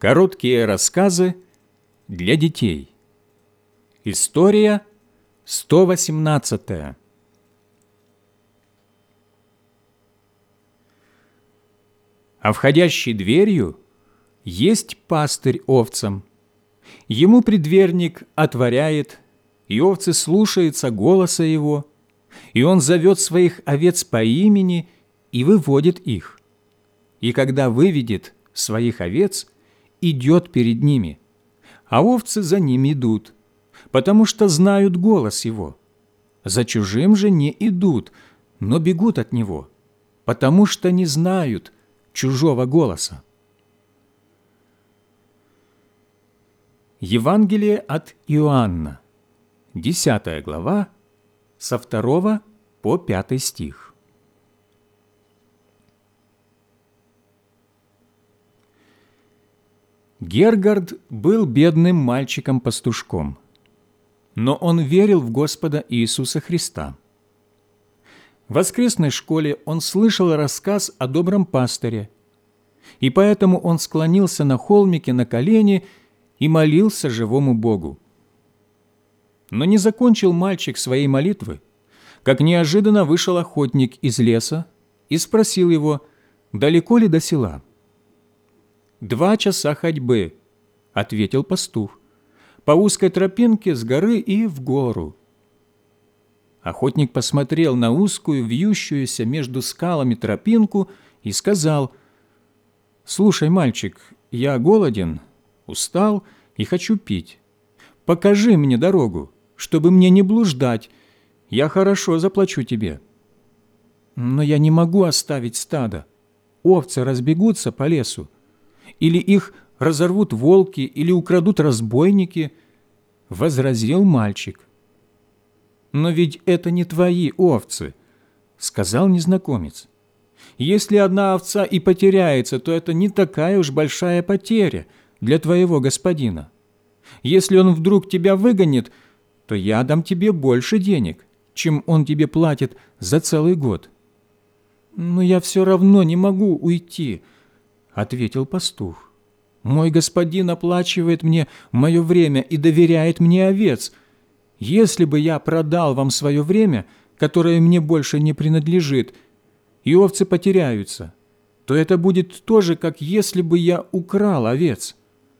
Короткие рассказы для детей. История 118. А входящей дверью есть пастырь овцам. Ему предверник отворяет, и овцы слушаются голоса его, и он зовет своих овец по имени и выводит их. И когда выведет своих овец, идет перед ними, а овцы за ним идут, потому что знают голос его. За чужим же не идут, но бегут от него, потому что не знают чужого голоса. Евангелие от Иоанна, 10 глава, со 2 по 5 стих. Гергард был бедным мальчиком-пастушком, но он верил в Господа Иисуса Христа. В воскресной школе он слышал рассказ о добром пастыре, и поэтому он склонился на холмике на колени и молился живому Богу. Но не закончил мальчик своей молитвы, как неожиданно вышел охотник из леса и спросил его, далеко ли до села. 2 часа ходьбы, — ответил пастух, — по узкой тропинке с горы и в гору. Охотник посмотрел на узкую, вьющуюся между скалами тропинку и сказал, «Слушай, мальчик, я голоден, устал и хочу пить. Покажи мне дорогу, чтобы мне не блуждать, я хорошо заплачу тебе. Но я не могу оставить стадо, овцы разбегутся по лесу, или их разорвут волки, или украдут разбойники», — возразил мальчик. «Но ведь это не твои овцы», — сказал незнакомец. «Если одна овца и потеряется, то это не такая уж большая потеря для твоего господина. Если он вдруг тебя выгонит, то я дам тебе больше денег, чем он тебе платит за целый год». «Но я все равно не могу уйти», — ответил пастух. «Мой господин оплачивает мне мое время и доверяет мне овец. Если бы я продал вам свое время, которое мне больше не принадлежит, и овцы потеряются, то это будет то же, как если бы я украл овец».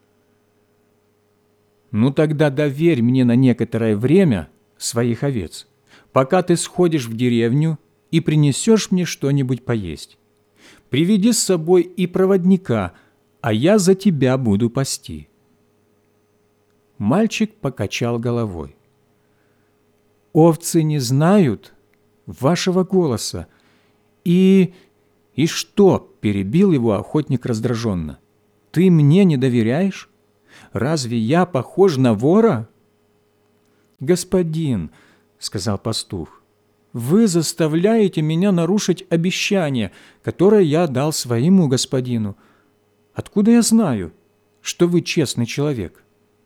«Ну тогда доверь мне на некоторое время своих овец, пока ты сходишь в деревню и принесешь мне что-нибудь поесть. Приведи с собой и проводника, а я за тебя буду пасти». Мальчик покачал головой. «Овцы не знают вашего голоса». «И что?» – перебил его охотник раздраженно. «Ты мне не доверяешь? Разве я похож на вора?» «Господин», – сказал пастух, – «вы заставляете меня нарушить обещание, которое я дал своему господину. Откуда я знаю, что вы честный человек?»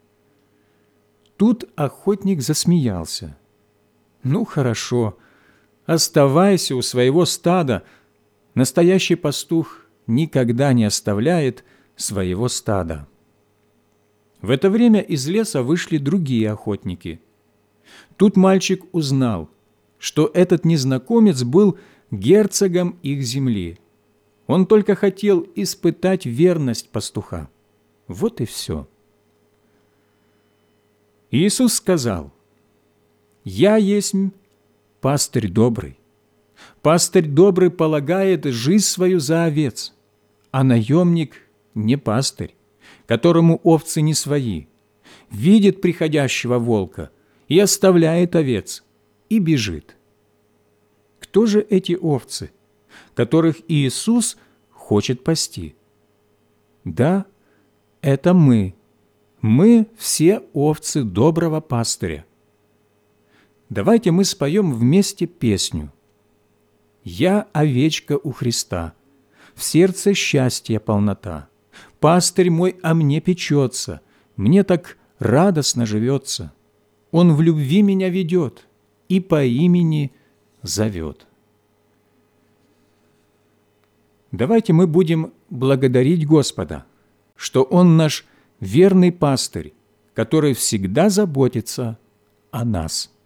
Тут охотник засмеялся. «Ну, хорошо, оставайся у своего стада. Настоящий пастух никогда не оставляет своего стада». В это время из леса вышли другие охотники. Тут мальчик узнал, что этот незнакомец был герцогом их земли. Он только хотел испытать верность пастуха. Вот и все. Иисус сказал, «Я есть пастырь добрый. Пастырь добрый полагает жизнь свою за овец, а наемник не пастырь, которому овцы не свои, видит приходящего волка и оставляет овец, и бежит. Кто же эти овцы, которых Иисус хочет пасти? Да, это мы. Мы все овцы доброго пастыря. Давайте мы споем вместе песню. «Я овечка у Христа, в сердце счастья полнота. Пастырь мой о мне печется, мне так радостно живется. Он в любви меня ведет и по имени зовет». Давайте мы будем благодарить Господа что Он наш верный пастырь, который всегда заботится о нас.